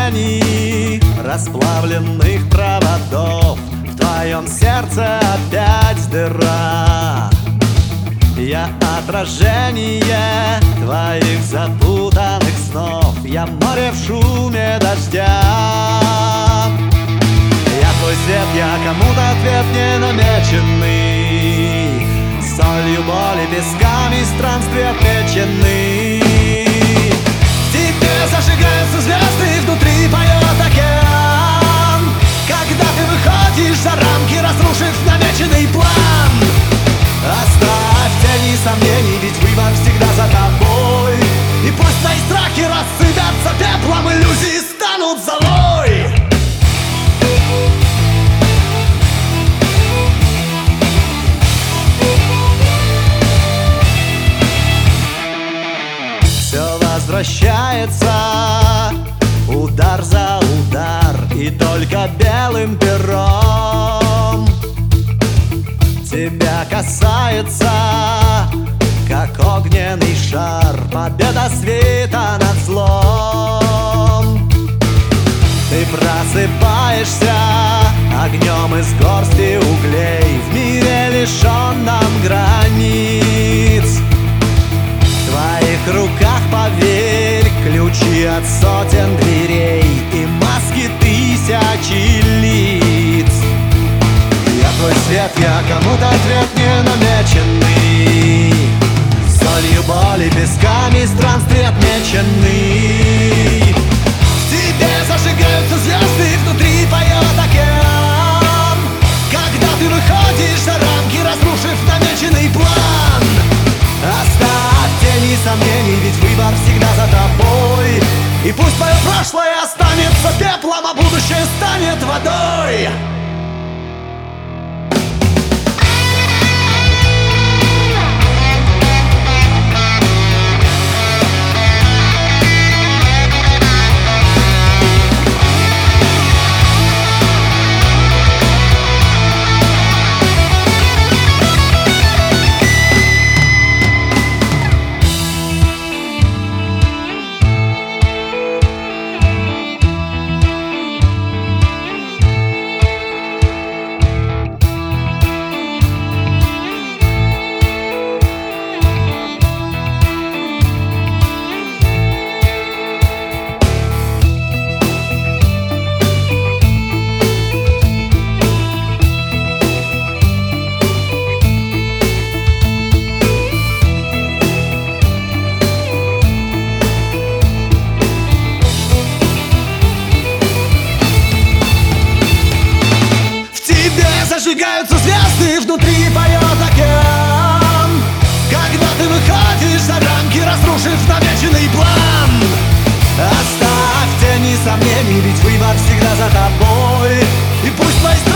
отражений расплавленных проводов. В твоем сердце опять дыра. Я отражение твоих запутанных снов. Я море в шуме дождя. Я твой свет, я кому-то ответ не намеченный. Солью боли, песками странствий отмечены. В тебе зажигаются звезды, внутри поет океан. Когда ты выходишь за рамки, разрушив намеченный план. Оставь тени сомнений, ведь выбор всегда за тобой. И пусть твои страхи рассыпятся пеплом, иллюзии станут золой. Все возвращается, удар за удар, и только белым пером тебя касается, как огненный шар, победа света над злом. Ты просыпаешься огнем из горсти углей в мире, лишенном границ. В твоих руках, поверь, ключи от сотен дверей и маски тысячи лиц. Я твой свет, я кому-то ответ не намеченный. Солью боли, песками странствий отмечены. В тебе зажигаются звезды, внутри поет океан. Когда ты выходишь за рамки, разрушив намеченный план. Оставь тени сомнений, ведь выбор всегда за тобой. И пусть твое прошлое останется пеплом, а будущее станет водой. Зажигаются звезды, внутри поет океан. Когда ты выходишь за рамки, разрушив намеченный план. Оставь тени сомнений, ведь выбор всегда за тобой. И пусть твои